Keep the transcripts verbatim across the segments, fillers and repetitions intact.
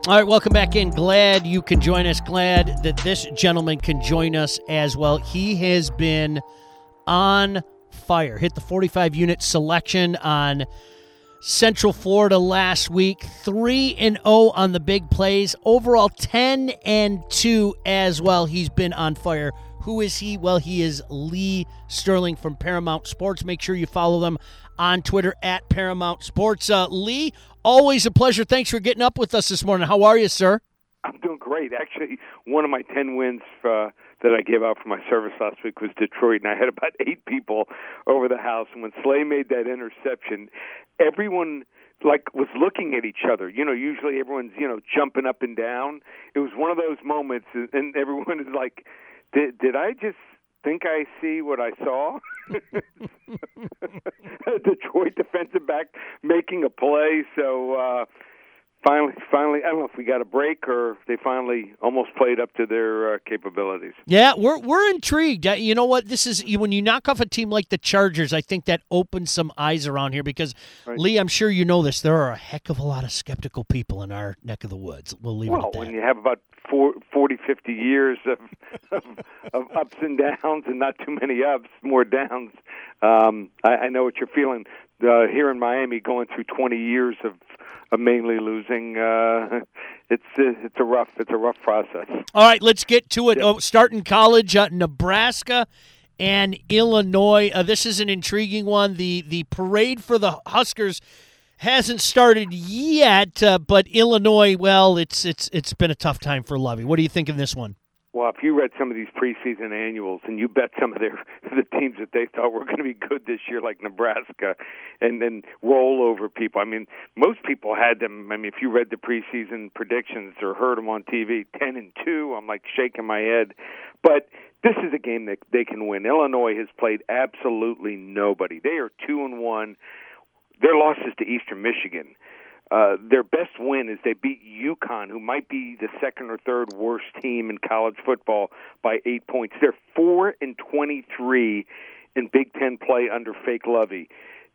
All right, welcome back in. Glad you can join us. Glad that this gentleman can join us as well. He has been on fire. Hit the forty-five unit selection on Central Florida last week. three and oh on the big plays. Overall ten and two as well. He's been on fire. Who is he? Well, he is Lee Sterling from Paramount Sports. Make sure you follow them on Twitter at Paramount Sports. Uh, Lee, always a pleasure. Thanks for getting up with us this morning. How are you, sir? I'm doing great. Actually, one of my ten wins uh, that I gave out for my service last week was Detroit, and I had about eight people over the house. And when Slay made that interception, everyone like was looking at each other. You know, usually everyone's, you know, jumping up and down. It was one of those moments, and everyone is like, did, did I just think I see what I saw? Detroit defensive back making a play. So uh, finally, finally, I don't know if we got a break or they finally almost played up to their uh, capabilities. Yeah, we're we're intrigued. Uh, You know what? This is when you knock off a team like the Chargers. I think that opens some eyes around here because, Right. Lee, I'm sure you know this. There are a heck of a lot of skeptical people in our neck of the woods. We'll leave Well, it at that. when you have about four, forty, fifty years of, of of ups and downs and not too many ups, more downs, um, I, I know what you're feeling. Uh, here in Miami, going through twenty years of, of mainly losing, uh, it's it's a rough it's a rough process. All right, let's get to it. Yep. Oh, starting college, uh, Nebraska and Illinois. Uh, this is an intriguing one. The the parade for the Huskers hasn't started yet, uh, but Illinois, well, it's it's it's been a tough time for Lovie. What do you think of this one? Well, if you read some of these preseason annuals and you bet some of their the teams that they thought were going to be good this year, like Nebraska, and then roll over people. I mean, most people had them. I mean, if you read the preseason predictions or heard them on T V, ten and two, I'm like shaking my head. But this is a game that they can win. Illinois has played absolutely nobody. They are two and one. Their losses to Eastern Michigan. Uh, their best win is they beat UConn, who might be the second or third worst team in college football, by eight points. They're four and twenty-three in Big Ten play under fake Lovie.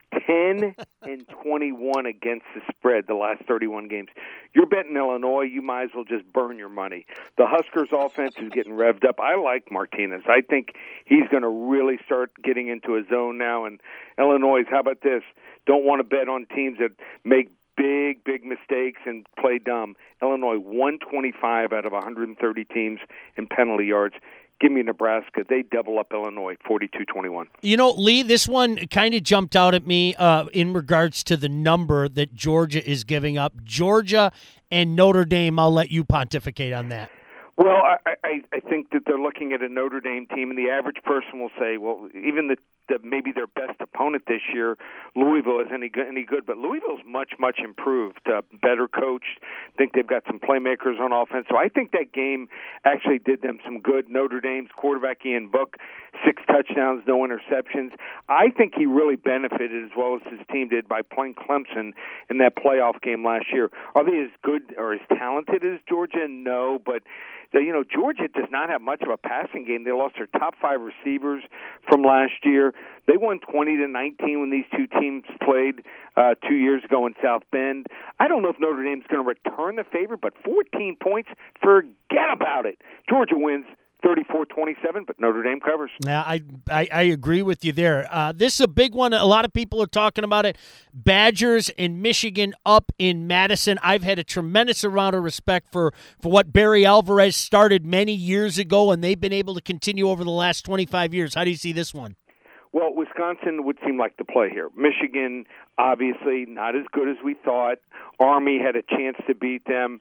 Ten and twenty-one against the spread the last thirty-one games. You're betting Illinois, you might as well just burn your money. The Huskers' offense is getting revved up. I like Martinez. I think he's going to really start getting into a zone now. And Illinois, how about this? Don't want to bet on teams that make big, big mistakes and play dumb. Illinois, one twenty-five out of one hundred thirty teams in penalty yards. Give me Nebraska. They double up Illinois, forty-two twenty-one. You know, Lee, this one kind of jumped out at me uh, in regards to the number that Georgia is giving up. Georgia and Notre Dame, I'll let you pontificate on that. Well, I, I, I think that they're looking at a Notre Dame team, and the average person will say, well, even the, the maybe their best opponent this year, Louisville, is any good, any good. But Louisville's much, much improved, uh, better coached. I think they've got some playmakers on offense. So I think that game actually did them some good. Notre Dame's quarterback, Ian Book, six touchdowns, no interceptions. I think he really benefited as well as his team did by playing Clemson in that playoff game last year. Are they as good or as talented as Georgia? No, but So, you know, Georgia does not have much of a passing game. They lost their top five receivers from last year. They won twenty to nineteen when these two teams played uh, two years ago in South Bend. I don't know if Notre Dame's going to return the favor, but fourteen points, forget about it. Georgia wins thirty-four twenty-seven, but Notre Dame covers. Yeah, I, I, I agree with you there. Uh, this is a big one. A lot of people are talking about it. Badgers and Michigan up in Madison. I've had a tremendous amount of respect for, for what Barry Alvarez started many years ago, and they've been able to continue over the last twenty-five years. How do you see this one? Well, Wisconsin would seem like the play here. Michigan, obviously, not as good as we thought. Army had a chance to beat them.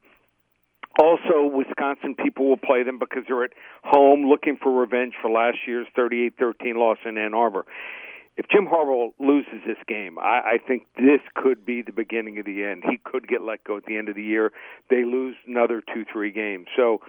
Also, Wisconsin people will play them because they're at home looking for revenge for last year's thirty-eight thirteen loss in Ann Arbor. If Jim Harbaugh loses this game, I, I think this could be the beginning of the end. He could get let go at the end of the year. They lose another two, three games. So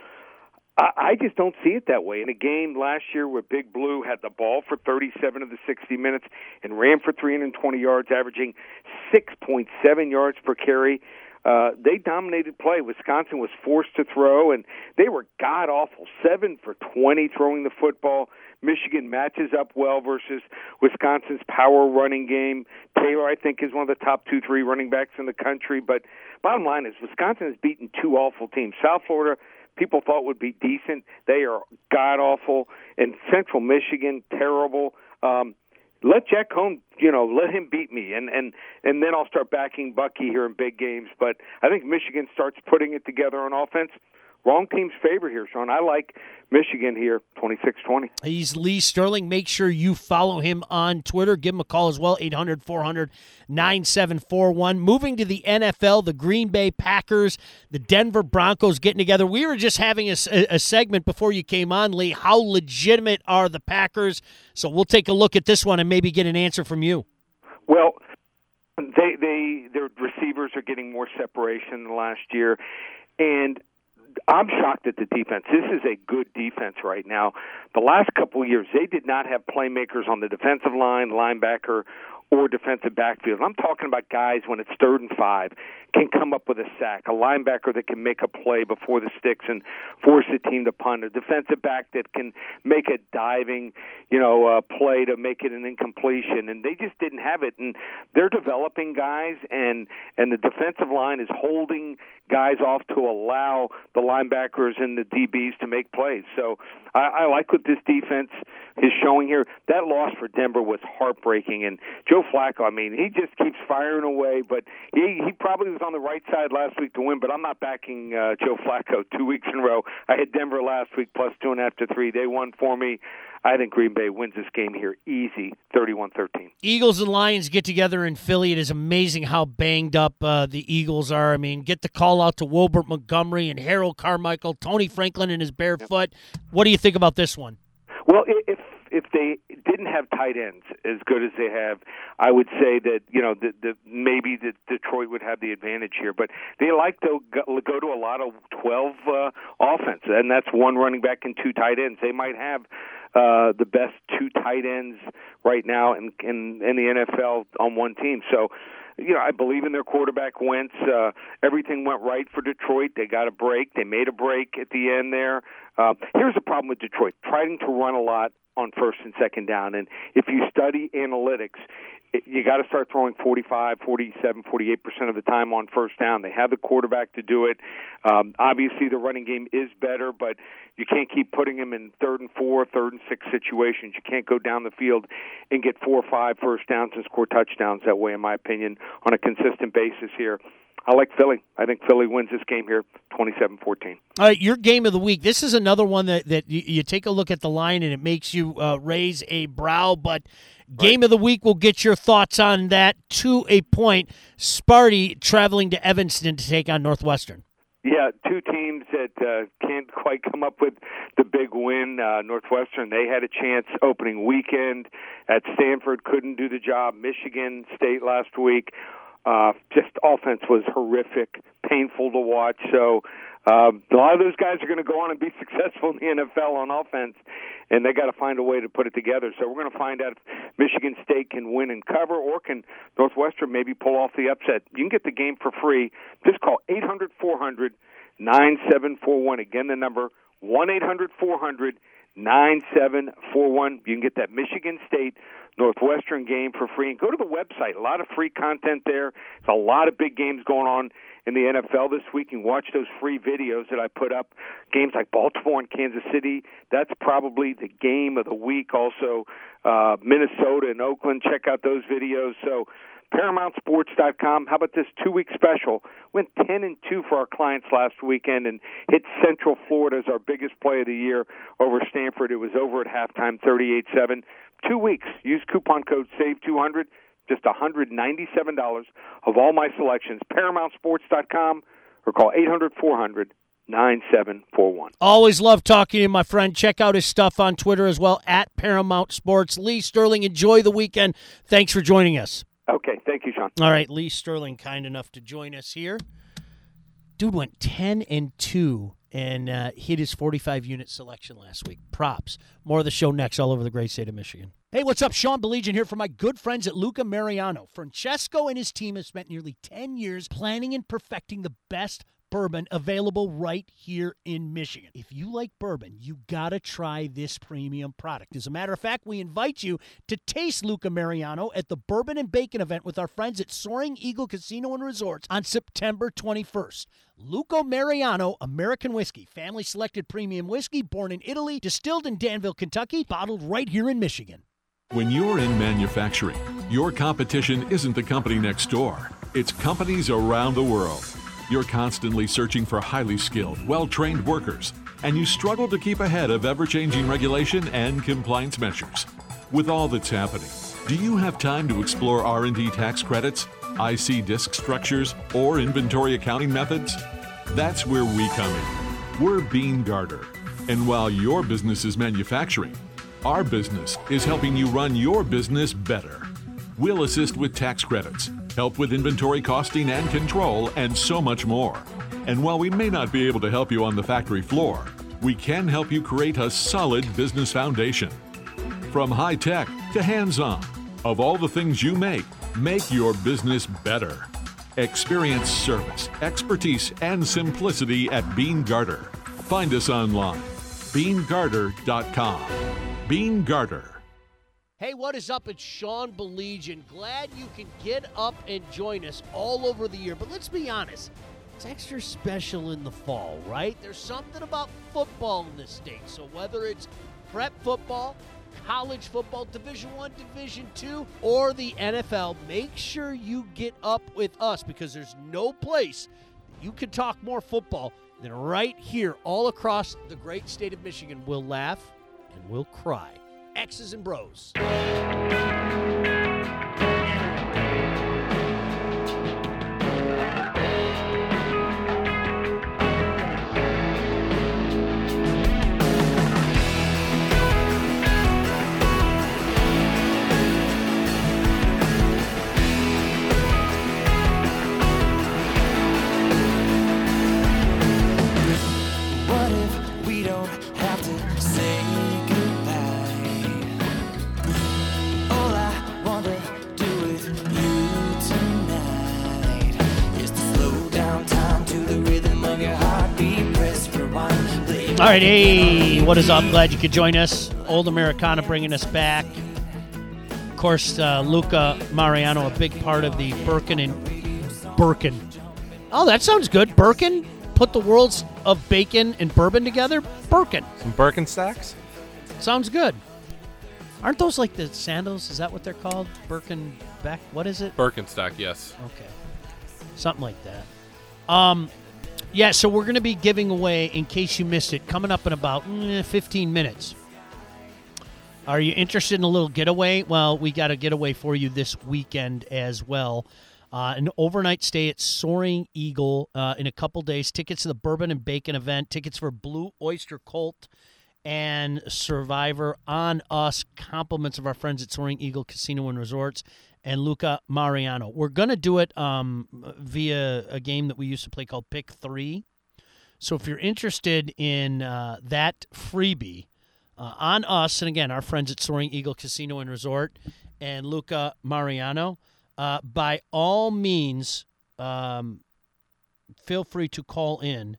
I, I just don't see it that way. In a game last year where Big Blue had the ball for thirty-seven of the sixty minutes and ran for three hundred twenty yards, averaging six point seven yards per carry, Uh, they dominated play. Wisconsin was forced to throw, and they were god-awful, seven for twenty throwing the football. Michigan matches up well versus Wisconsin's power running game. Taylor, I think, is one of the top two, three running backs in the country, but bottom line is Wisconsin has beaten two awful teams. South Florida, people thought would be decent. They are god-awful. And Central Michigan, terrible. Um, let Jack Cohn, you know, let him beat me, and, and, and then I'll start backing Bucky here in big games. But I think Michigan starts putting it together on offense. Wrong team's favor here, Sean. I like Michigan here, twenty-six twenty. He's Lee Sterling. Make sure you follow him on Twitter. Give him a call as well, eight hundred, four hundred, nine seven four one. Moving to the N F L, the Green Bay Packers, the Denver Broncos getting together. We were just having a, a segment before you came on, Lee. How legitimate are the Packers? So we'll take a look at this one and maybe get an answer from you. Well, they they their receivers are getting more separation than last year, and I'm shocked at the defense. This is a good defense right now. The last couple of years, they did not have playmakers on the defensive line, linebacker, or defensive backfield. I'm talking about guys when it's third and five can come up with a sack, a linebacker that can make a play before the sticks and force the team to punt, a defensive back that can make a diving, you know, uh, play to make it an incompletion. And they just didn't have it. And they're developing guys, and and the defensive line is holding guys off to allow the linebackers and the D Bs to make plays. So I, I like what this defense is showing here. That loss for Denver was heartbreaking, and Joe Flacco, I mean, he just keeps firing away, but he, he probably was on the right side last week to win, but I'm not backing uh, Joe Flacco two weeks in a row. I had Denver last week plus two and a half to three. They won for me. I think Green Bay wins this game here easy, thirty-one thirteen. Eagles and Lions get together in Philly. It is amazing how banged up uh, the Eagles are. I mean, get the call out to Wilbert Montgomery and Harold Carmichael, Tony Franklin in his bare yep. foot. What do you think about this one? Well, if if they didn't have tight ends as good as they have, I would say that, you know, the, the, maybe the Detroit would have the advantage here. But they like to go, go to a lot of twelve uh, offense, and that's one running back and two tight ends. They might have uh, the best two tight ends right now in, in, in the N F L on one team. So, you know, I believe in their quarterback, Wentz. Uh, everything went right for Detroit. They got a break. They made a break at the end there. Uh, here's the problem with Detroit, trying to run a lot on first and second down. And if you study analytics, it, you got to start throwing forty-five, forty-seven, forty-eight percent of the time on first down. They have the quarterback to do it. Um, obviously, the running game is better, but you can't keep putting him in third and four, third and six situations. You can't go down the field and get four or five first downs and score touchdowns that way, in my opinion, on a consistent basis here. I like Philly. I think Philly wins this game here, twenty-seven fourteen. All right, your game of the week. This is another one that, that you, you take a look at the line and it makes you uh, raise a brow, but game right. of the week, we'll get your thoughts on that to a point. Sparty traveling to Evanston to take on Northwestern. Yeah, two teams that uh, can't quite come up with the big win. Uh, Northwestern, they had a chance opening weekend at Stanford, couldn't do the job. Michigan State last week. Uh, just offense was horrific, painful to watch. So um, a lot of those guys are going to go on and be successful in the N F L on offense, and they got to find a way to put it together. So we're going to find out if Michigan State can win and cover, or can Northwestern maybe pull off the upset. You can get the game for free. Just call eight hundred, four hundred, nine seven four one. Again, the number one eight hundred, four hundred, nine seven four one. You can get that Michigan State Northwestern game for free. And go to the website. A lot of free content there. There's a lot of big games going on in the N F L this week. You can watch those free videos that I put up. Games like Baltimore and Kansas City. That's probably the game of the week. Also, uh, Minnesota and Oakland. Check out those videos. So, Paramount Sports dot com. How about this two-week special? Went ten and two for our clients last weekend and hit Central Florida as our biggest play of the year over Stanford. It was over at halftime, thirty-eight seven. Two weeks. Use coupon code save two hundred. Just one hundred ninety-seven dollars of all my selections. Paramount Sports dot com or call eight hundred, four hundred, nine seven four one. Always love talking to you, my friend. Check out his stuff on Twitter as well, at Paramount Sports. Lee Sterling, enjoy the weekend. Thanks for joining us. Okay, thank you, Sean. All right, Lee Sterling, kind enough to join us here. Dude went ten and two and uh, hit his forty-five unit selection last week. Props. More of the show next, all over the great state of Michigan. Hey, what's up? Sean Belegian here for my good friends at Luca Mariano. Francesco and his team have spent nearly ten years planning and perfecting the best bourbon available right here in Michigan. If you like bourbon, you got to try this premium product. As a matter of fact, we invite you to taste Luca Mariano at the Bourbon and Bacon event with our friends at Soaring Eagle Casino and Resorts on September twenty-first. Luca Mariano American Whiskey, family-selected premium whiskey, born in Italy, distilled in Danville, Kentucky, bottled right here in Michigan. When you're in manufacturing, your competition isn't the company next door. It's companies around the world. You're constantly searching for highly skilled, well-trained workers, and you struggle to keep ahead of ever-changing regulation and compliance measures. With all that's happening, do you have time to explore R and D tax credits, I C disk structures, or inventory accounting methods? That's where we come in. We're Bean Garter. And while your business is manufacturing, our business is helping you run your business better. We'll assist with tax credits, help with inventory costing and control, and so much more. And while we may not be able to help you on the factory floor, we can help you create a solid business foundation. From high tech to hands-on, of all the things you make, make your business better. Experience service, expertise, and simplicity at Bean Garter. Find us online, bean garter dot com. Bean Garter. Hey, what is up? It's Sean Belegian. Glad you can get up and join us all over the year. But let's be honest, it's extra special in the fall, right? There's something about football in this state. So whether it's prep football, college football, Division One, Division Two, or the N F L, make sure you get up with us because there's no place you can talk more football than right here all across the great state of Michigan. We'll laugh and we'll cry. X's and Bros. What if we don't have to say All right, hey, what is up? Glad you could join us. Old Americana bringing us back. Of course, uh, Luca Mariano, a big part of the Birkin and Birkin. Oh, that sounds good. Birkin? Put the worlds of bacon and bourbon together? Birkin. Some Birkenstocks? Sounds good. Aren't those like the sandals? Is that what they're called? Birkin Beck? What is it? Birkenstock, yes. Okay. Something like that. Um... Yeah, so we're going to be giving away, in case you missed it, coming up in about mm, fifteen minutes. Are you interested in a little getaway? Well, we got a getaway for you this weekend as well. Uh, an overnight stay at Soaring Eagle uh, in a couple days. Tickets to the Bourbon and Bacon event. Tickets for Blue Oyster Cult and Survivor on us. Compliments of our friends at Soaring Eagle Casino and Resorts. And Luca Mariano. We're going to do it um, via a game that we used to play called Pick Three. So if you're interested in uh, that freebie uh, on us, and again, our friends at Soaring Eagle Casino and Resort and Luca Mariano, uh, by all means, um, feel free to call in,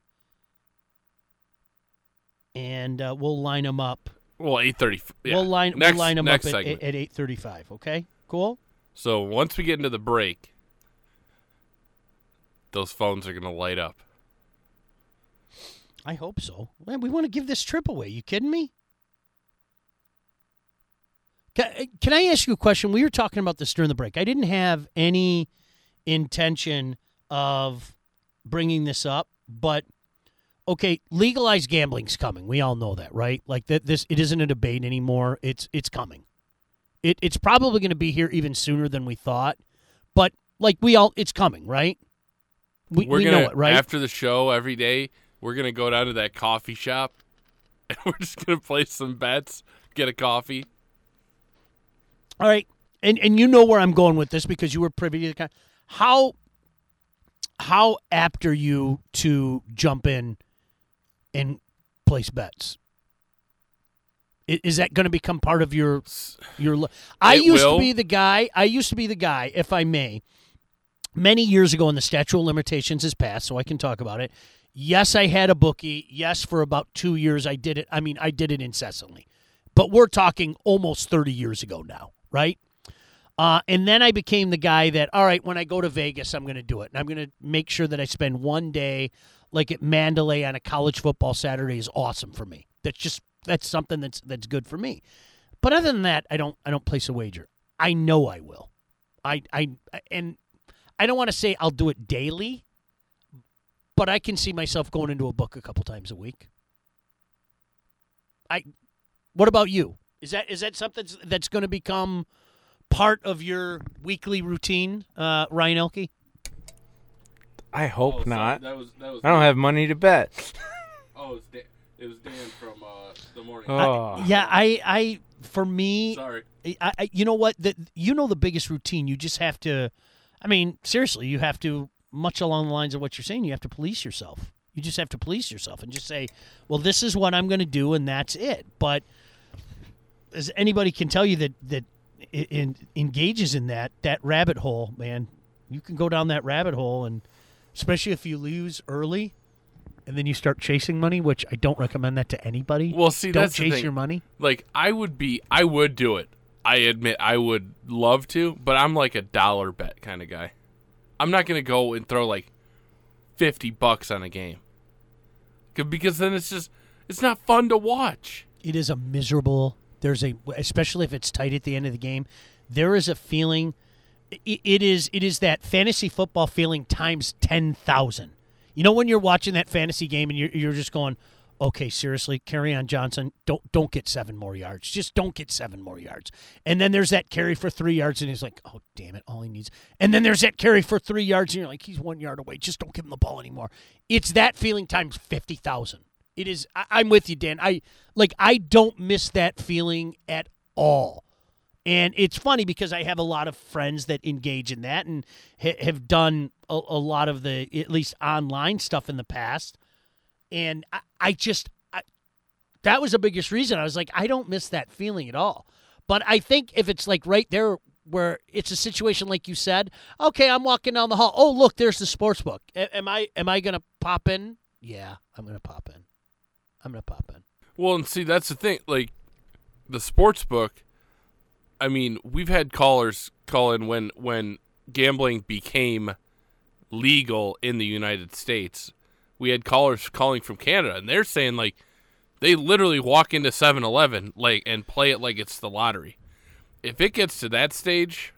and uh, we'll line them up. Well, eight thirty. Yeah. We'll line, next, we'll line them up at, at eight thirty-five, okay? Cool? So once we get into the break, those phones are going to light up. I hope so. Man, we want to give this trip away. You kidding me? Can, can I ask you a question? We were talking about this during the break. I didn't have any intention of bringing this up, but okay, legalized gambling's coming. We all know that, right? Like that. This it isn't a debate anymore. It's it's coming. It, it's probably going to be here even sooner than we thought, but like we all, it's coming, right? We, we're we gonna, know it, right? After the show every day, we're going to go down to that coffee shop, and we're just going to place some bets, get a coffee. All right, and and you know where I'm going with this because you were privy to the kind. How how apt are you to jump in and place bets? Is that going to become part of your your? I it used will. to be the guy. I used to be the guy, if I may, many years ago, and the statute of limitations is passed, so I can talk about it. Yes, I had a bookie. Yes, for about two years I did it. I mean, I did it incessantly. But we're talking almost thirty years ago now, right? Uh, and then I became the guy that, all right, when I go to Vegas, I'm going to do it. And I'm going to make sure that I spend one day like at Mandalay on a college football Saturday is awesome for me. That's just that's something that's that's good for me. But other than that, I don't I don't place a wager. I know I will. I I and I don't want to say I'll do it daily, but I can see myself going into a book a couple times a week. I what about you? Is that is that something that's going to become part of your weekly routine, uh, Ryan Elke? I hope Oh, sorry, not. That was, that was I don't Dan. have money to bet. Oh, it was Dan, it was Dan from uh, the morning. Oh. I, yeah, I, I, for me, Sorry. I, I, you know what? The, you know the biggest routine. You just have to. I mean, seriously, you have to. Much along the lines of what you're saying, you have to police yourself. You just have to police yourself and just say, "Well, this is what I'm going to do, and that's it." But as anybody can tell you that that it, it engages in that that rabbit hole, man, you can go down that rabbit hole, and especially if you lose early. And then you start chasing money, which I don't recommend that to anybody. Well, see, don't that's the chase thing. your money. Like, I would be, I would do it. I admit I would love to, but I'm like a dollar bet kind of guy. I'm not going to go and throw like fifty bucks on a game. Because then it's just, it's not fun to watch. It is a miserable, there's a, especially if it's tight at the end of the game, there is a feeling, it, it is it is that fantasy football feeling times ten thousand. You know when you're watching that fantasy game and you're, you're just going, okay, seriously, Kerryon Johnson, don't don't get seven more yards. Just don't get seven more yards. And then there's that carry for three yards, and he's like, oh, damn it, all he needs. And then there's that carry for three yards, and you're like, he's one yard away. Just don't give him the ball anymore. It's that feeling times fifty thousand. It is, I, I'm with you, Dan. I like I don't miss that feeling at all. And it's funny because I have a lot of friends that engage in that and ha- have done a, a lot of the, at least online stuff in the past. And I, I just, I, that was the biggest reason. I was like, I don't miss that feeling at all. But I think if it's like right there where it's a situation like you said, okay, I'm walking down the hall. Oh, look, there's the sports book. A- am I am I going to pop in? Yeah, I'm going to pop in. I'm going to pop in. Well, and see, that's the thing. Like, the sports book, I mean, we've had callers call in when, when gambling became legal in the United States. We had callers calling from Canada, and they're saying, like, they literally walk into seven eleven like, and play it like it's the lottery. If it gets to that stage,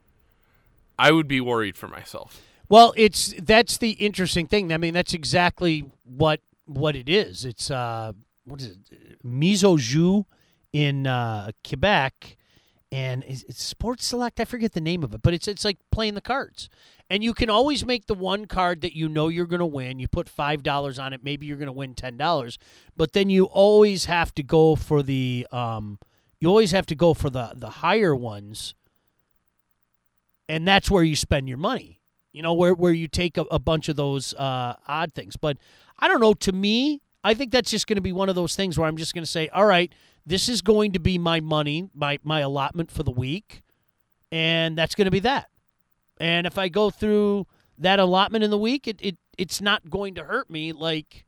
I would be worried for myself. Well, it's that's the interesting thing. I mean, that's exactly what what it is. It's, uh, what is it, Mise au Jeu in uh, Quebec. And it's, it's Sports Select. I forget the name of it, but it's it's like playing the cards. And you can always make the one card that you know you're going to win. You put five dollars on it. Maybe you're going to win ten dollars. But then you always have to go for the um, you always have to go for the, the higher ones. And that's where you spend your money. You know, where, where you take a, a bunch of those uh, odd things. But I don't know. To me, I think that's just going to be one of those things where I'm just going to say, all right, this is going to be my money, my, my allotment for the week, and that's going to be that. And if I go through that allotment in the week, it, it it's not going to hurt me like,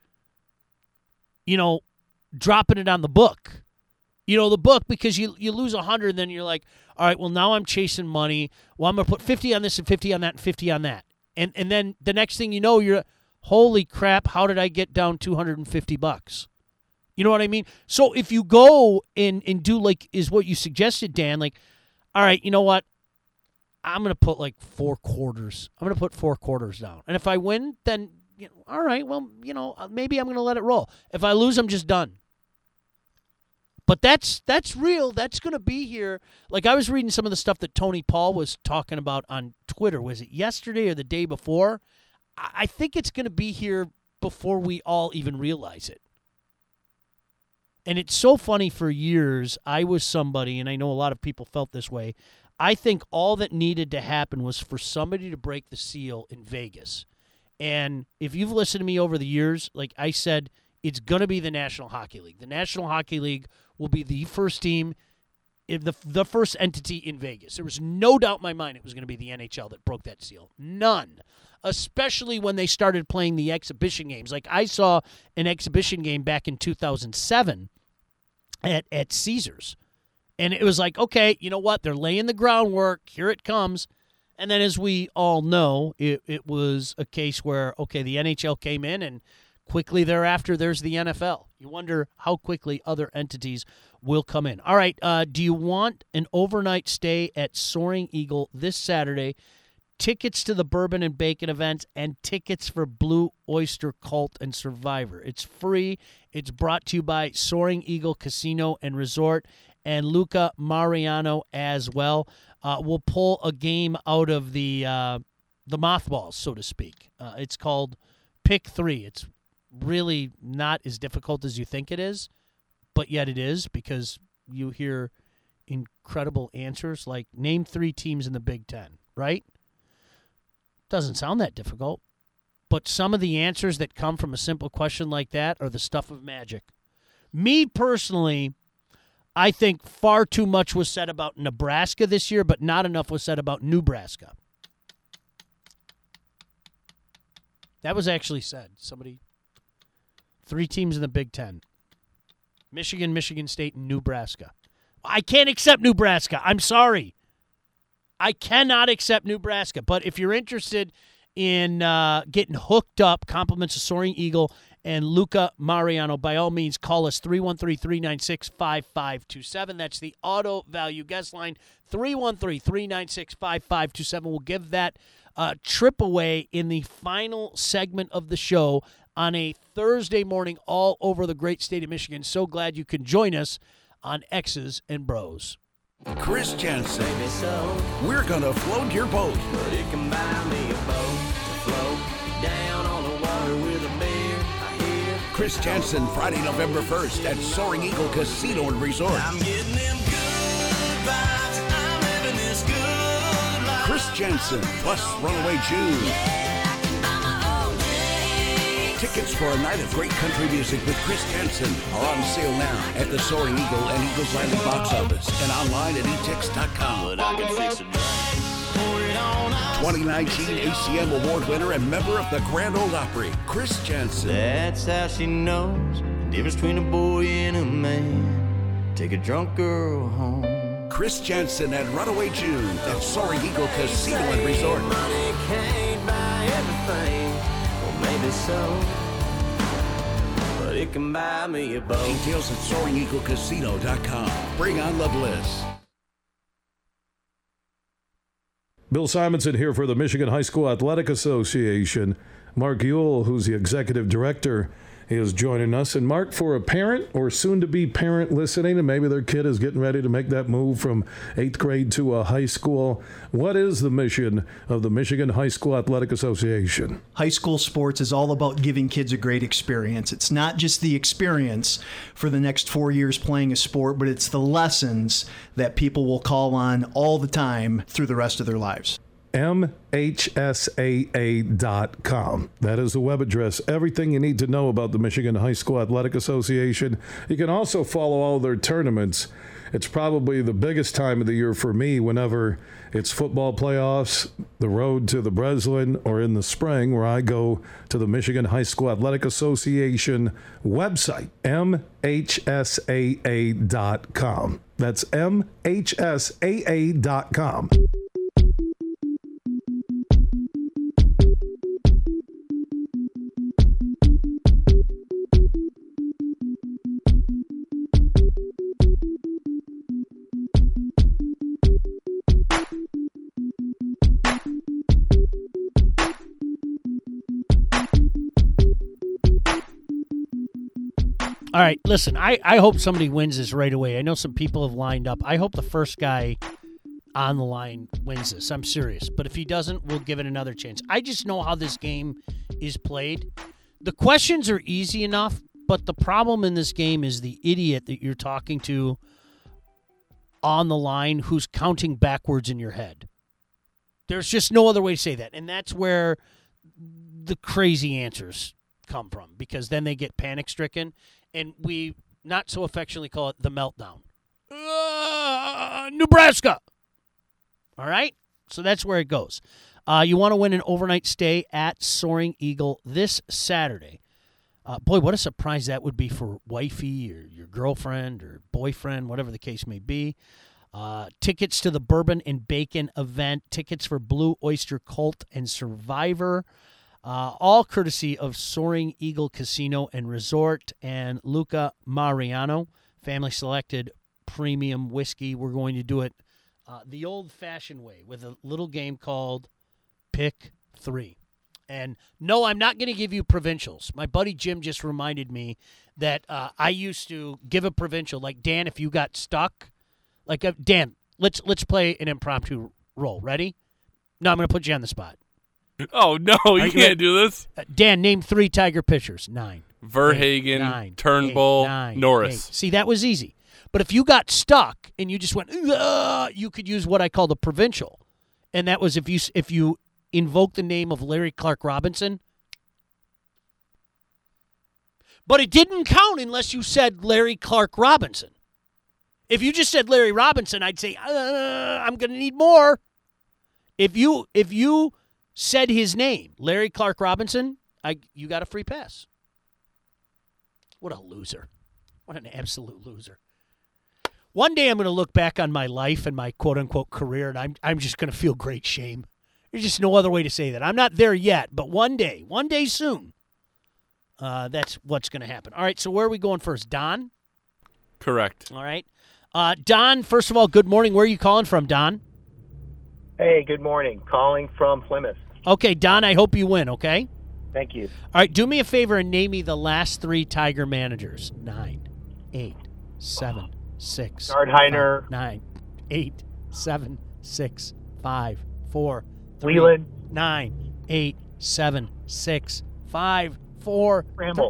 you know, dropping it on the book. You know, the book, because you you lose one hundred, and then you're like, all right, well, now I'm chasing money. Well, I'm going to put fifty on this and fifty on that and fifty on that. And and then the next thing you know, you're, holy crap, how did I get down two hundred fifty bucks? You know what I mean? So if you go and, and do like is what you suggested, Dan, like, all right, you know what? I'm going to put like four quarters. I'm going to put four quarters down. And if I win, then, you know, all right, well, you know, maybe I'm going to let it roll. If I lose, I'm just done. But that's that's real. That's going to be here. Like I was reading some of the stuff that Tony Paul was talking about on Twitter. Was it yesterday or the day before? I think it's going to be here before we all even realize it. And it's so funny, for years, I was somebody, and I know a lot of people felt this way, I think all that needed to happen was for somebody to break the seal in Vegas. And if you've listened to me over the years, like I said, it's going to be the National Hockey League. The National Hockey League will be the first team if the the first entity in Vegas. There was no doubt in my mind it was going to be the N H L that broke that seal. None. Especially when they started playing the exhibition games. Like, I saw an exhibition game back in two thousand seven at, at Caesars. And it was like, okay, you know what? They're laying the groundwork. Here it comes. And then, as we all know, it, it was a case where, okay, the N H L came in, and quickly thereafter, there's the N F L. You wonder how quickly other entities will come in. All right, uh, do you want an overnight stay at Soaring Eagle this Saturday, tickets to the Bourbon and Bacon event, and tickets for Blue Oyster Cult and Survivor? It's free. It's brought to you by Soaring Eagle Casino and Resort and Luca Mariano as well. Uh, we'll pull a game out of the uh, the mothballs, so to speak. Uh, it's called Pick Three. It's really not as difficult as you think it is, but yet it is, because you hear incredible answers like name three teams in the Big Ten, right? Doesn't sound that difficult, but some of the answers that come from a simple question like that are the stuff of magic. Me personally, I think far too much was said about Nebraska this year, but not enough was said about Nebraska. That was actually said. Somebody, three teams in the Big Ten. Michigan, Michigan State, and Nebraska. I can't accept Nebraska. I'm sorry. I cannot accept Nebraska. But if you're interested in uh, getting hooked up, compliments of Soaring Eagle and Luca Mariano, by all means, call us three one three, three nine six, five five two seven. That's the Auto Value Guest Line, three one three, three nine six, five five two seven. We'll give that uh, trip away in the final segment of the show on a Thursday morning all over the great state of Michigan. So glad you can join us on X's and Bros. Chris Jensen. We're going to float your boat. But it can buy me a boat to float down on the water with a beer. I hear Chris Jensen, Friday, November first at Soaring Eagle Casino and Resort. I'm getting them good vibes. I'm living this good life. Chris Jensen plus Runaway June. Yeah, I can buy my own drinks. Tickets for a night of great country music with Chris Jensen are on sale now at the Soaring Eagle and Eagles Landing box office and online at e tix dot com. But I can fix a drink. Pour it on ice. twenty nineteen A C M Award winner and member of the Grand Ole Opry, Chris Jensen. That's how she knows the difference between a boy and a man. Take a drunk girl home. Chris Jensen and Runaway June at Soaring Eagle Casino and Resort. Money can't buy everything. Well, maybe so. But it can buy me a boat. Details at soaring eagle casino dot com. Bring on the bliss. Bill Simonson here for the Michigan High School Athletic Association. Mark Ewell, who's the executive director, is joining us. And Mark, for a parent or soon-to-be parent listening, and maybe their kid is getting ready to make that move from eighth grade to a high school, what is the mission of the Michigan High School Athletic Association? High school sports is all about giving kids a great experience. It's not just the experience for the next four years playing a sport, but it's the lessons that people will call on all the time through the rest of their lives. M H S A A dot com. That is the web address. Everything you need to know about the Michigan High School Athletic Association. You can also follow all their tournaments. It's probably the biggest time of the year for me whenever it's football playoffs, the road to the Breslin, or in the spring where I go to the Michigan High School Athletic Association website, M H S A A dot com. That's M H S A A dot com. All right, listen, I, I hope somebody wins this right away. I know some people have lined up. I hope the first guy on the line wins this. I'm serious. But if he doesn't, we'll give it another chance. I just know how this game is played. The questions are easy enough, but the problem in this game is the idiot that you're talking to on the line who's counting backwards in your head. There's just no other way to say that. And that's where the crazy answers come from, because then they get panic-stricken, and we not so affectionately call it the meltdown. uh, Nebraska. All right? So that's where it goes. Uh, you want to win an overnight stay at Soaring Eagle this Saturday. Uh, boy, what a surprise that would be for wifey or your girlfriend or boyfriend, whatever the case may be. Uh, tickets to the Bourbon and Bacon event, tickets for Blue Oyster Cult and Survivor, uh, all courtesy of Soaring Eagle Casino and Resort and Luca Mariano, family selected premium whiskey. We're going to do it uh, the old-fashioned way with a little game called Pick Three. And no, I'm not going to give you provincials. My buddy Jim just reminded me that uh, I used to give a provincial. Like, Dan, if you got stuck, like, uh, Dan, let's let's play an impromptu roll. Ready? No, I'm going to put you on the spot. Oh, no, you, you can't ready? do this. Uh, Dan, name three Tiger pitchers. Nine. Verhagen, eight, nine, Turnbull, eight, nine, Norris. eight. See, that was easy. But if you got stuck and you just went, Ugh, you could use what I call the provincial. And that was if you if you invoke the name of Larry Clark Robinson. But it didn't count unless you said Larry Clark Robinson. If you just said Larry Robinson, I'd say, uh, I'm going to need more. If you if you said his name, Larry Clark Robinson, I you got a free pass. What a loser. What an absolute loser. One day I'm going to look back on my life and my quote-unquote career, and I'm I'm just going to feel great shame. There's just no other way to say that. I'm not there yet, but one day, one day soon, uh, that's what's going to happen. All right, so where are we going first? Don? Correct. All right. Uh, Don, first of all, good morning. Where are you calling from, Don? Hey, good morning. Calling from Plymouth. Okay, Don, I hope you win, okay? Thank you. All right, do me a favor and name me the last three Tiger managers. Nine, eight, seven, six. Gardheiner. Five, nine, eight, seven, six, five, four, three, Whelan. nine, eight, seven, six, five, four. Ramble.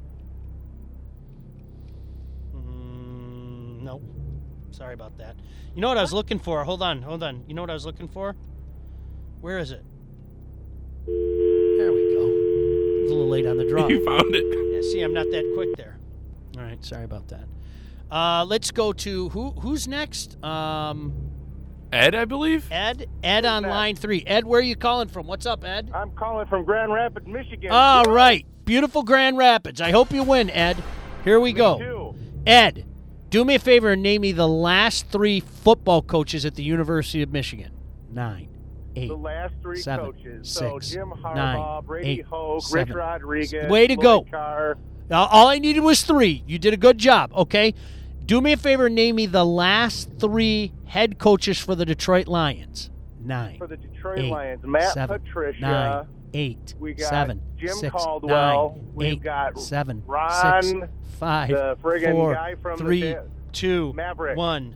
Th- mm, no. Sorry about that. You know what I was looking for? Hold on, hold on. You know what I was looking for? Where is it? There we go. It was a little late on the draw. You found it. Yeah, see, I'm not that quick there. All right, sorry about that. Uh, let's go to who? Who's next? Um, Ed, I believe. Ed. Ed on line three. Ed, where are you calling from? What's up, Ed? I'm calling from Grand Rapids, Michigan. All right, beautiful Grand Rapids. I hope you win, Ed. Here we Me go. too. Ed, do me a favor and name me the last three football coaches at the University of Michigan. Nine, eight, The last three seven, coaches. So six, Jim Harbaugh, nine, Brady eight, Hoke, seven. Rich Rodriguez. Way to Lloyd go. Carr. Now, all I needed was three. You did a good job, okay? Do me a favor and name me the last three head coaches for the Detroit Lions. Nine. For the Detroit eight, Lions, Matt seven, Patricia. Nine, eight, We got seven, Jim six, Caldwell. nine, We've eight, got seven, Ron, six, five, the friggin' four, guy from the three, Jazz. two, Maverick. one.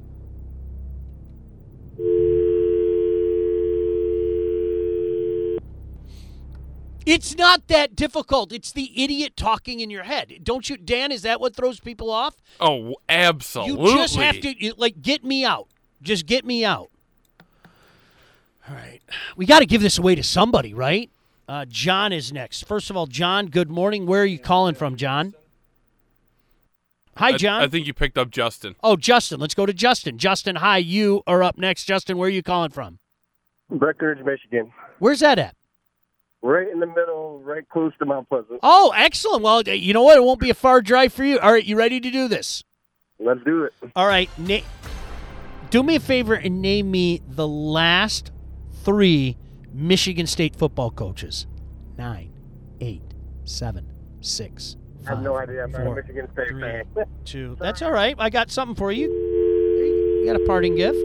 It's not that difficult. It's the idiot talking in your head. Don't you, Dan, is that what throws people off? Oh, absolutely. You just have to, you- like, get me out. Just get me out. All right. We got to give this away to somebody, right? Uh, John is next. First of all, John, good morning. Where are you calling from, John? Hi, I- John. I, think you picked up Justin. Oh, Justin. Let's go to Justin. Justin, hi. You are up next. Justin, where are you calling from? Breckenridge, Michigan. Where's that at? Right in the middle, right close to Mount Pleasant. Oh, excellent. Well, you know what? It won't be a far drive for you. All right, you ready to do this? Let's do it. All right. Na- do me a favor and name me the last three Michigan State football coaches. Nine, eight, seven, six, I have five, no idea. I'm not a four, Michigan State three, fan. two. That's all right. I got something for you. There you you got a parting gift.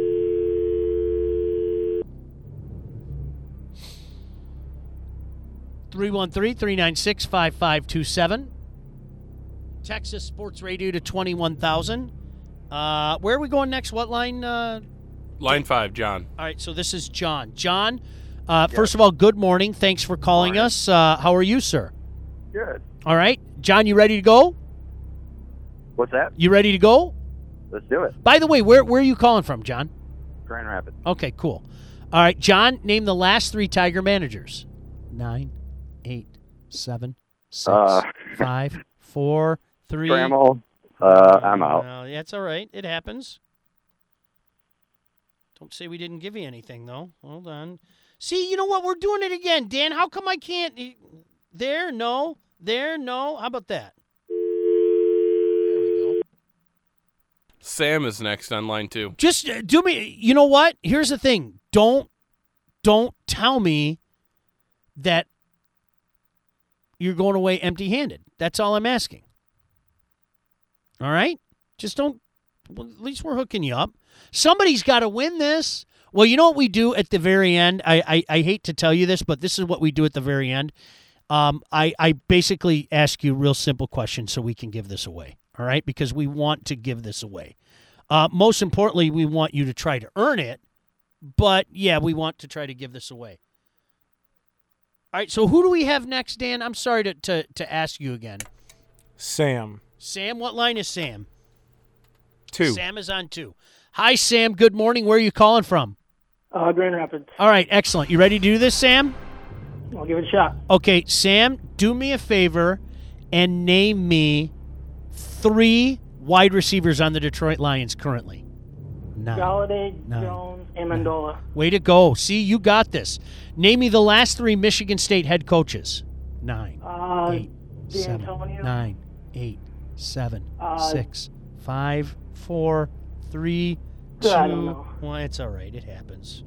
three one three, three nine six, five five two seven. Texas Sports Radio to twenty-one thousand. Uh, where are we going next? What line? Uh, Line five, John. all right, so this is John. John, uh, first of all, good morning. Thanks for calling us. Uh, how are you, sir? Good. All right. John, you ready to go? What's that? You ready to go? Let's do it. By the way, where, where are you calling from, John? Grand Rapids. Okay, cool. All right, John, name the last three Tiger managers. Nine, eight, seven, six, Uh, five, four, three. Trammell. Uh, I'm out. Well, yeah, it's all right. It happens. Don't say we didn't give you anything, though. Hold on. See, you know what? We're doing it again, Dan. How come I can't? There, no. There, no. How about that? There we go. Sam is next on line two. Just uh, do me. You know what? Here's the thing. Don't, don't tell me that you're going away empty-handed. That's all I'm asking. All right? Just don't. Well, at least we're hooking you up. Somebody's got to win this. Well, you know what we do at the very end? I, I, I hate to tell you this, but this is what we do at the very end. Um, I, I basically ask you real simple questions so we can give this away, all right? Because we want to give this away. Uh, most importantly, we want you to try to earn it, but, yeah, we want to try to give this away. All right, so who do we have next, Dan? I'm sorry to, to, to ask you again. Sam. Sam, what line is Sam? Two. Sam is on two. Hi, Sam. Good morning. Where are you calling from? Uh, Grand Rapids. All right, excellent. You ready to do this, Sam? I'll give it a shot. Okay, Sam, do me a favor and name me three wide receivers on the Detroit Lions currently. Nine. Galladay, Nine. Jones, Amendola. Nine. Way to go. See, you got this. Name me the last three Michigan State head coaches. Nine. Uh, eight. Seven. D'Antonio. Nine. Eight. Seven. Uh, six. Five. Four. Three. Two. I don't know. Well, it's all right. It happens.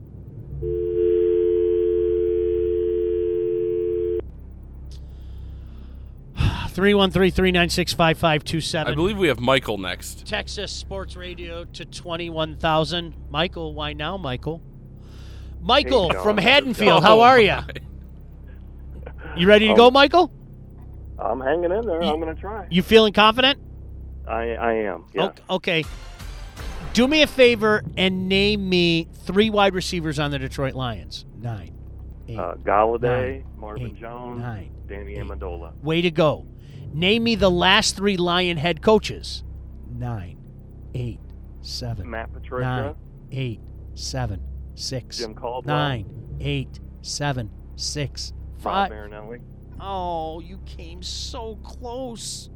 three one three, three nine six, five five two seven. I believe we have Michael next. Texas Sports Radio to twenty-one thousand. Michael, why now, Michael? Michael Hey, John. from Haddonfield, how are you? You ready to Oh. go, Michael? I'm hanging in there. You- I'm going to try. You feeling confident? I, I am, yeah. Ok- Okay. Do me a favor and name me three wide receivers on the Detroit Lions. Nine. Eight. Uh, Galladay, nine, Marvin eight, Jones, nine, Danny eight. Amendola. Way to go. Name me the last three Lion head coaches. Nine, eight, seven, Matt Patricia. nine, eight, seven, six, Jim Caldwell. nine, eight, seven, six, Bob five. Marinelli. Oh, you came so close.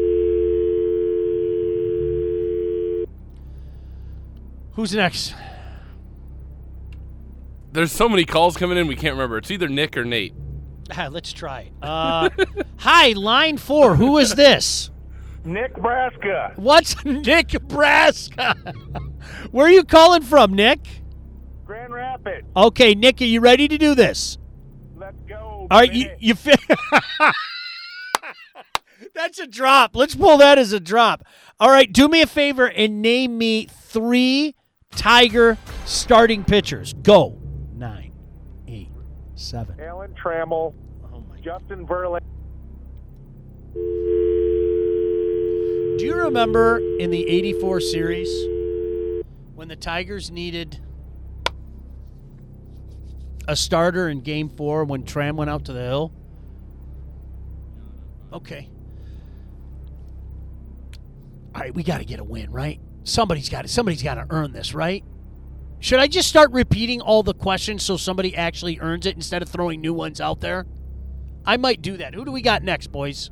Who's next? There's so many calls coming in, we can't remember. It's either Nick or Nate. Ah, let's try. Uh, hi, line four. Who is this? Nick Braska. What's Nick Braska? Where are you calling from, Nick? Grand Rapids. Okay, Nick, are you ready to do this? Let's go. All right, you, you fi- That's a drop. Let's pull that as a drop. All right, do me a favor and name me three Tiger starting pitchers. Go. Nine, eight, seven. Alan Trammell. Oh my. Justin Verlander. Do you remember in the eighty-four series when the Tigers needed a starter in game four when Tram went out to the hill? Okay. All right, we got to get a win, right? Somebody's got to somebody's got to earn this, right? Should I just start repeating all the questions so somebody actually earns it instead of throwing new ones out there? I might do that. Who do we got next, boys?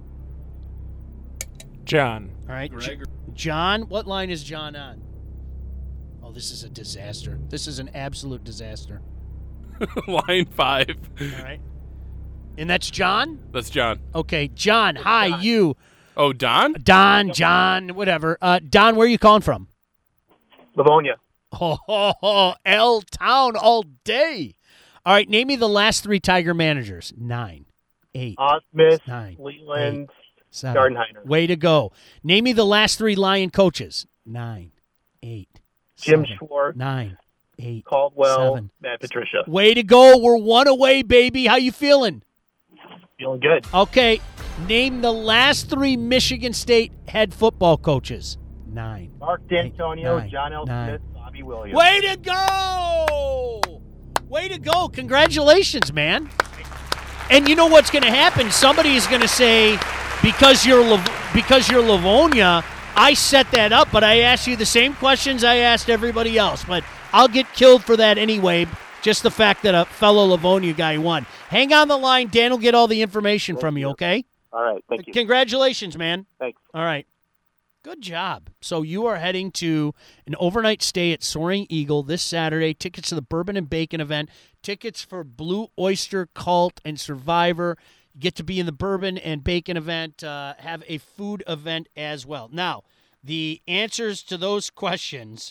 John. All right. J- John, what line is John on? Oh, this is a disaster. This is an absolute disaster. Line five. All right. And that's John? That's John. Okay, John, hi, you. Oh, Don? Don, John, whatever. Uh, Don, where are you calling from? Livonia. Oh, ho, ho, L-Town all day. All right, name me the last three Tiger managers. Nine, eight, Osmith, nine, Leland, eight, seven. Gardenhiner. Way to go. Name me the last three Lion coaches. Nine, eight, Jim seven, Schwartz, nine, eight, Caldwell, seven. Matt Patricia. Way to go. We're one away, baby. How you feeling? Feeling good. Okay, name the last three Michigan State head football coaches. Nine. Mark D'Antonio, nine, John L. nine. Smith, Bobby Williams. Way to go! Way to go. Congratulations, man. And you know what's going to happen? Somebody is going to say, because you're Liv- because you're Livonia, I set that up, but I asked you the same questions I asked everybody else. But I'll get killed for that anyway, just the fact that a fellow Livonia guy won. Hang on the line. Dan will get all the information Thank from you, you. okay? All right, thank you. Congratulations, man. Thanks. All right. Good job. So you are heading to an overnight stay at Soaring Eagle this Saturday. Tickets to the Bourbon and Bacon event. Tickets for Blue Oyster Cult and Survivor. You get to be in the Bourbon and Bacon event. Uh, have a food event as well. Now, the answers to those questions.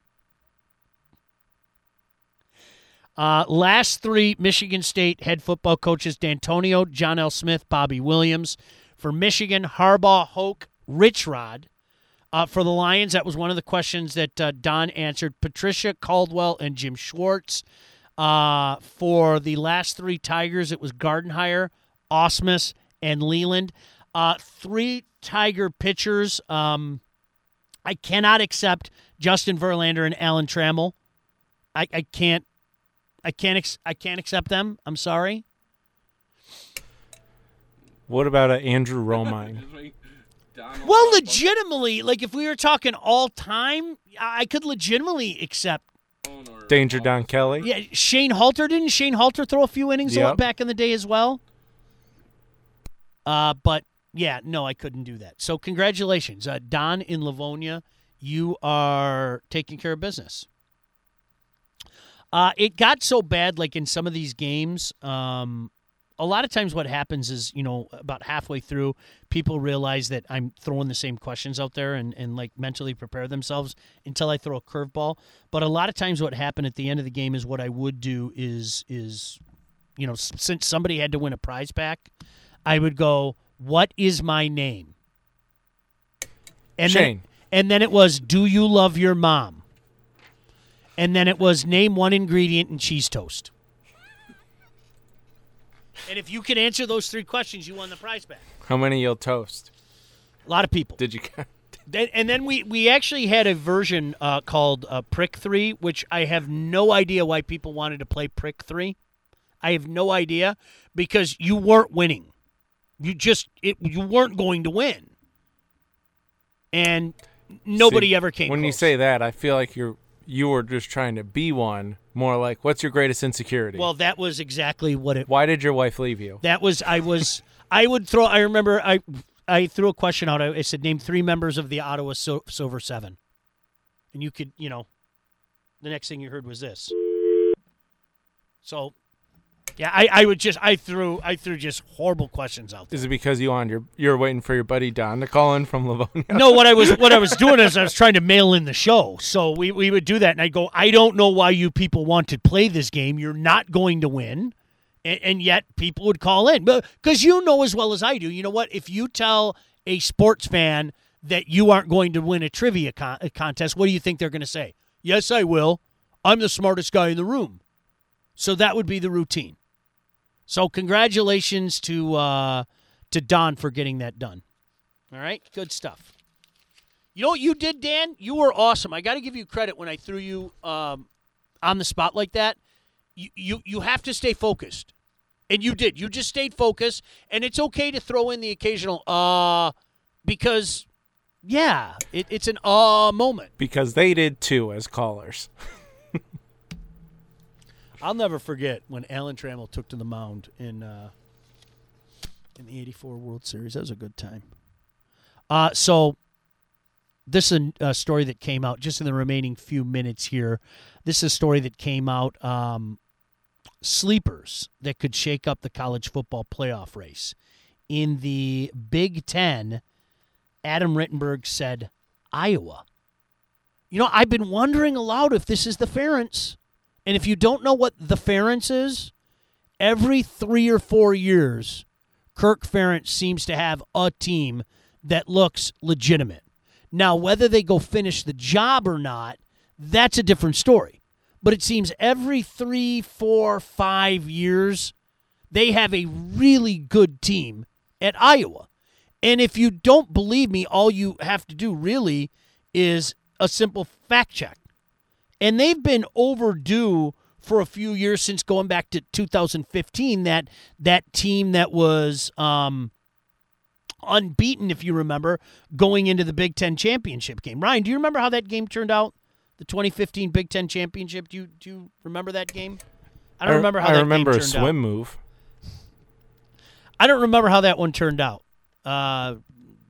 Uh, last three Michigan State head football coaches, D'Antonio, John L. Smith, Bobby Williams. For Michigan, Harbaugh, Hoke, Rich Rod. Uh, for the Lions, that was one of the questions that uh, Don answered. Patricia, Caldwell, and Jim Schwartz. Uh, for the last three Tigers, it was Gardenhire, Osmus, and Leland. Uh, three Tiger pitchers. Um, I cannot accept Justin Verlander and Alan Trammell. I, I can't. I can't. Ex- I can't accept them. I'm sorry. What about uh, Andrew Romine? Well, legitimately, like if we were talking all time, I could legitimately accept Danger Don Kelly. Yeah, Shane Halter. Didn't Shane Halter throw a few innings Yep. back in the day as well? Uh, but yeah, no, I couldn't do that. So congratulations, uh, Don in Livonia. You are taking care of business. Uh, it got so bad, like in some of these games. Um, A lot of times what happens is, you know, about halfway through, people realize that I'm throwing the same questions out there and, and like mentally prepare themselves until I throw a curveball. But a lot of times what happened at the end of the game is what I would do is, is you know, s- since somebody had to win a prize pack, I would go, what is my name? And Shane. Then, and then it was, do you love your mom? And then it was, name one ingredient in cheese toast. And if you could answer those three questions, you won the prize back. How many you'll toast? A lot of people. Did you? Then- And then we, we actually had a version uh, called uh, Prick three, which I have no idea why people wanted to play Prick three. I have no idea because you weren't winning. You just it, you weren't going to win. And nobody See, ever came When close. you say that, I feel like you're you were just trying to be one. More like, what's your greatest insecurity? Well, that was exactly what it Why did your wife leave you? That was I was I would throw. I remember I I threw a question out. I, I said name three members of the Ottawa Sil- Silver Seven, and you could you know, the next thing you heard was this. So, yeah, I, I would just I threw I threw just horrible questions out there. Is it because you on your you're waiting for your buddy Don to call in from Livonia? No, what I was what I was doing is I was trying to mail in the show. So we, we would do that, and I'd go, I don't know why you people want to play this game. You're not going to win. And, and yet people would call in. Because you know as well as I do, you know what? If you tell a sports fan that you aren't going to win a trivia con- a contest, what do you think they're going to say? Yes, I will. I'm the smartest guy in the room. So that would be the routine. So congratulations to uh, to Don for getting that done. All right? Good stuff. You know what you did, Dan? You were awesome. I got to give you credit when I threw you um, on the spot like that. You, you you have to stay focused. And you did. You just stayed focused. And it's okay to throw in the occasional uh because, yeah, it, it's an uh moment. Because they did too as callers. I'll never forget when Alan Trammell took to the mound in uh, in the eighty-four World Series. That was a good time. Uh, so this is a, a story that came out just in the remaining few minutes here. This is a story that came out, um, sleepers that could shake up the college football playoff race. In the Big Ten, Adam Rittenberg said Iowa. You know, I've been wondering aloud if this is the Ferentz. And if you don't know what the Ferentz is, every three or four years, Kirk Ferentz seems to have a team that looks legitimate. Now, whether they go finish the job or not, that's a different story. But it seems every three, four, five years, they have a really good team at Iowa. And if you don't believe me, all you have to do really is a simple fact check. And they've been overdue for a few years since going back to two thousand fifteen, that that team that was um, unbeaten, if you remember, going into the Big Ten championship game. Ryan, do you remember how that game turned out? The twenty fifteen Big Ten championship. Do you do you remember that game? I don't remember how I that remember game a turned swim out. move. I don't remember how that one turned out. Uh,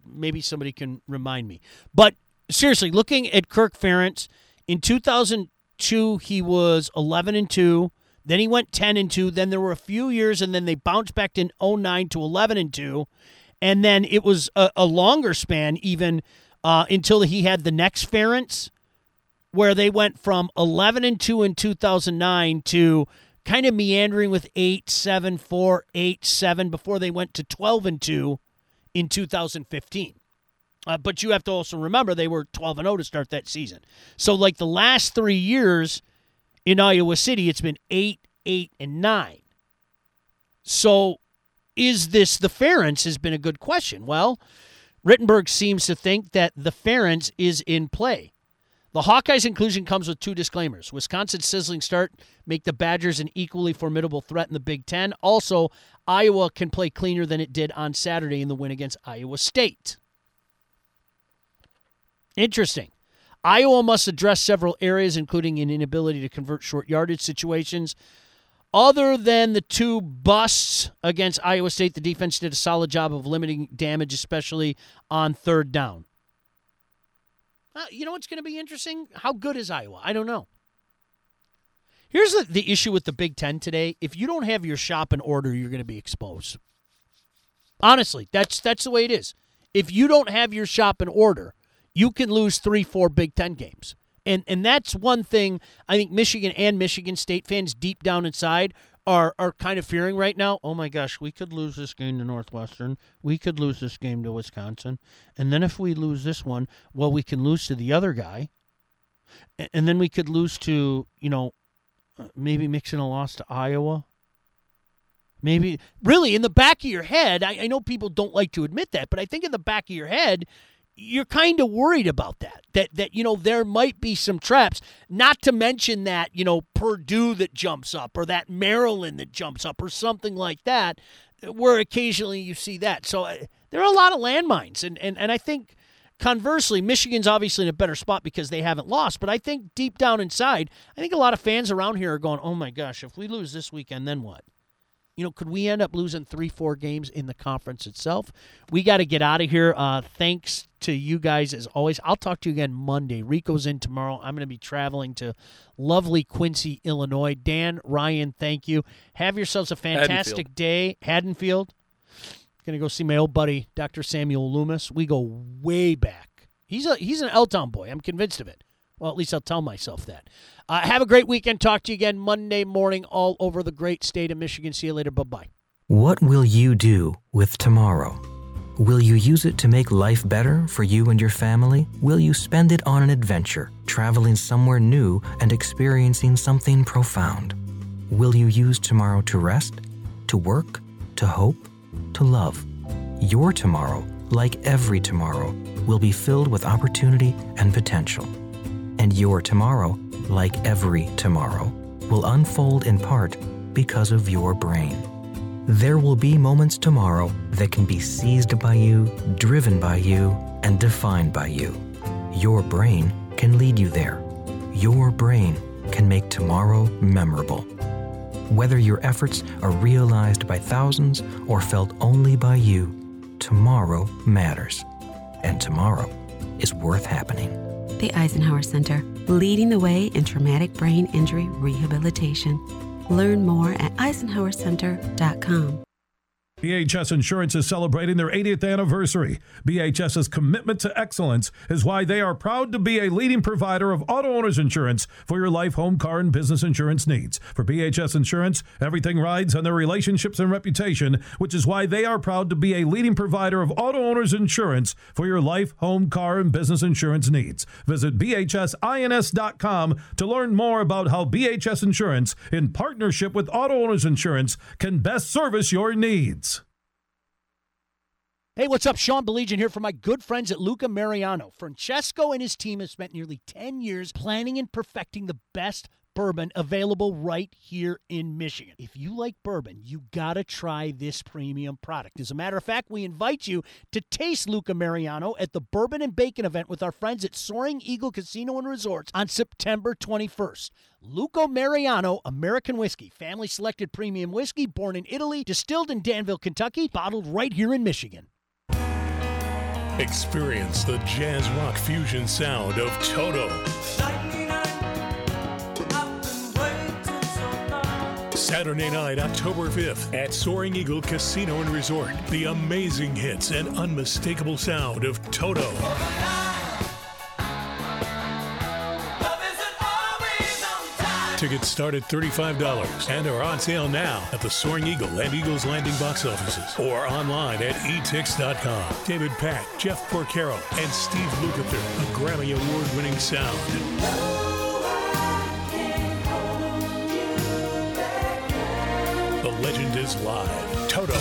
maybe somebody can remind me. But seriously, looking at Kirk Ferentz, in two thousand two he was eleven and two. Then he went ten and two. Then there were a few years, and then they bounced back in oh nine to eleven and two. And then it was a, a longer span even uh, until he had the next Ferentz, where they went from eleven and two in two thousand nine to kind of meandering with eight, seven, four, eight, seven before they went to twelve and two in two thousand fifteen. Uh, but you have to also remember they were twelve and oh to start that season. So like the last three years in Iowa City, it's been eight, eight, and nine. So is this the Ferentz has been a good question. Well, Rittenberg seems to think that the Ferentz is in play. The Hawkeyes inclusion comes with two disclaimers. Wisconsin's sizzling start make the Badgers an equally formidable threat in the Big Ten. Also, Iowa can play cleaner than it did on Saturday in the win against Iowa State. Interesting. Iowa must address several areas, including an inability to convert short yardage situations. Other than the two busts against Iowa State, the defense did a solid job of limiting damage, especially on third down. Uh, you know what's going to be interesting? How good is Iowa? I don't know. Here's the, the issue with the Big Ten today. If you don't have your shop in order, you're going to be exposed. Honestly, that's that's the way it is. If you don't have your shop in order, you can lose three, four Big Ten games. And and that's one thing I think Michigan and Michigan State fans deep down inside are are kind of fearing right now. Oh, my gosh, we could lose this game to Northwestern. We could lose this game to Wisconsin. And then if we lose this one, well, we can lose to the other guy. And then we could lose to, you know, maybe mixing a loss to Iowa. Maybe, really, in the back of your head, I, I know people don't like to admit that, but I think in the back of your head, you're kind of worried about that, that, that, you know, there might be some traps, not to mention that, you know, Purdue that jumps up or that Maryland that jumps up or something like that, where occasionally you see that. So uh, there are a lot of landmines. And, and, and I think, conversely, Michigan's obviously in a better spot because they haven't lost. But I think deep down inside, I think a lot of fans around here are going, oh, my gosh, if we lose this weekend, then what? You know, could we end up losing three, four games in the conference itself? We got to get out of here. Uh, thanks to you guys, as always. I'll talk to you again Monday. Rico's in tomorrow. I'm going to be traveling to lovely Quincy, Illinois. Dan, Ryan, thank you. Have yourselves a fantastic Haddonfield. day. Haddonfield. Going to go see my old buddy, Doctor Samuel Loomis. We go way back. He's a he's an L-Town boy. I'm convinced of it. Well, at least I'll tell myself that. Uh, have a great weekend. Talk to you again Monday morning all over the great state of Michigan. See you later. Bye-bye. What will you do with tomorrow? Will you use it to make life better for you and your family? Will you spend it on an adventure, traveling somewhere new and experiencing something profound? Will you use tomorrow to rest, to work, to hope, to love? Your tomorrow, like every tomorrow, will be filled with opportunity and potential. And your tomorrow, like every tomorrow, will unfold in part because of your brain. There will be moments tomorrow that can be seized by you, driven by you, and defined by you. Your brain can lead you there. Your brain can make tomorrow memorable. Whether your efforts are realized by thousands or felt only by you, tomorrow matters. And tomorrow is worth happening. The Eisenhower Center, leading the way in traumatic brain injury rehabilitation. Learn more at eisenhower center dot com. B H S Insurance is celebrating their eightieth anniversary. BHS's commitment to excellence is why they are proud to be a leading provider of auto owners insurance for your life, home, car, and business insurance needs. For B H S Insurance, everything rides on their relationships and reputation, which is why they are proud to be a leading provider of auto owners insurance for your life, home, car, and business insurance needs. Visit B H S ins dot com to learn more about how B H S Insurance, in partnership with Auto Owners Insurance, can best service your needs. Hey, what's up? Sean Belegian here for my good friends at Luca Mariano. Francesco and his team have spent nearly ten years planning and perfecting the best bourbon available right here in Michigan. If you like bourbon, you gotta try this premium product. As a matter of fact, we invite you to taste Luca Mariano at the Bourbon and Bacon event with our friends at Soaring Eagle Casino and Resorts on September twenty-first. Luca Mariano American Whiskey, family selected premium whiskey, born in Italy, distilled in Danville, Kentucky, bottled right here in Michigan. Experience the jazz rock fusion sound of Toto. Saturday night, October fifth, at Soaring Eagle Casino and Resort. The amazing hits and unmistakable sound of Toto. Tickets start at thirty-five dollars and are on sale now at the Soaring Eagle and Eagles Landing box offices or online at e tix dot com. David Pack, Jeff Porcaro, and Steve Lukather, a Grammy Award-winning sound. The legend is live. Toto.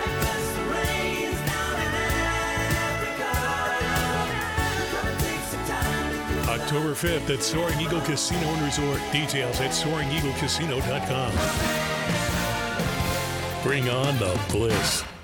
October fifth at Soaring Eagle Casino and Resort. Details at soaring eagle casino dot com. Bring on the bliss.